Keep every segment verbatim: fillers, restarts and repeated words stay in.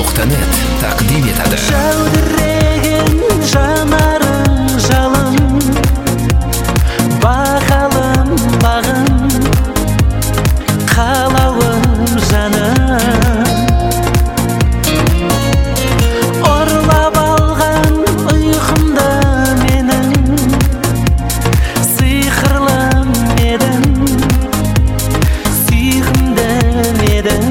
nuqta net taqdim etadi. Шәудіреген жанарың жалын, бағалым бағым, қалауым жаным. Орлап алған ұйқымды менің, сиқырлым едің, сүйкімдім едің.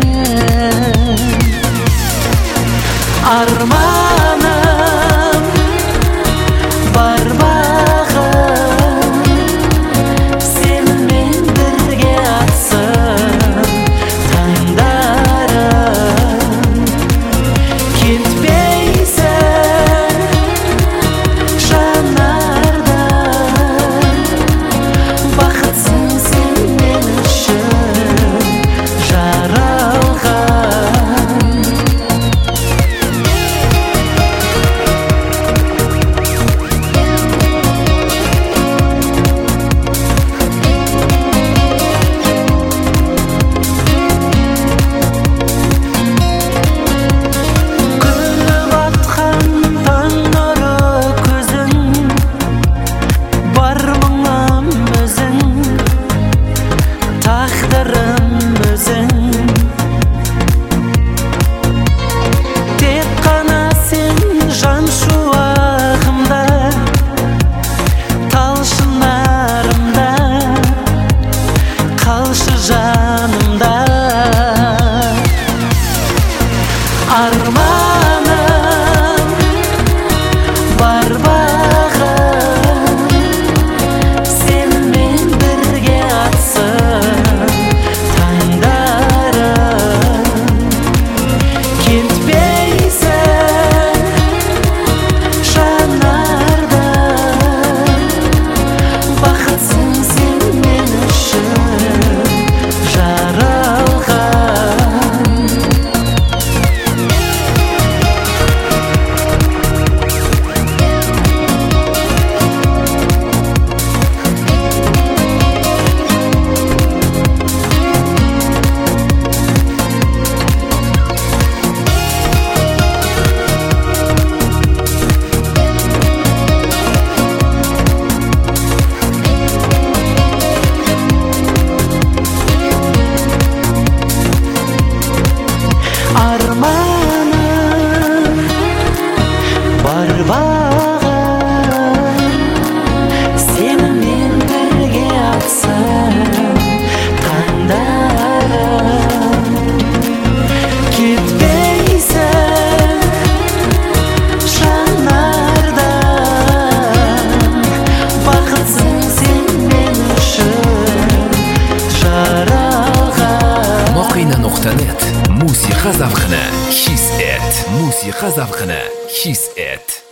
Арманым бар бағым, сенімен бірге атсын таңдарым. Кетпейсің жанардан, бақытсың сен мен үшін жаралған. Арманым бар бағым, сенімен бірге атсын таңдарым. Кетпейсің жанардан, бақытсың сен мен үшін жаралған. Арманым бар бағым, сенімен бірге атсын таңдарым. Кетпейсің жанардан, бақытсың сен мен үшін жаралған. Moqina nuqta net musiqa zavqini his et. Musiqa zavqini his et.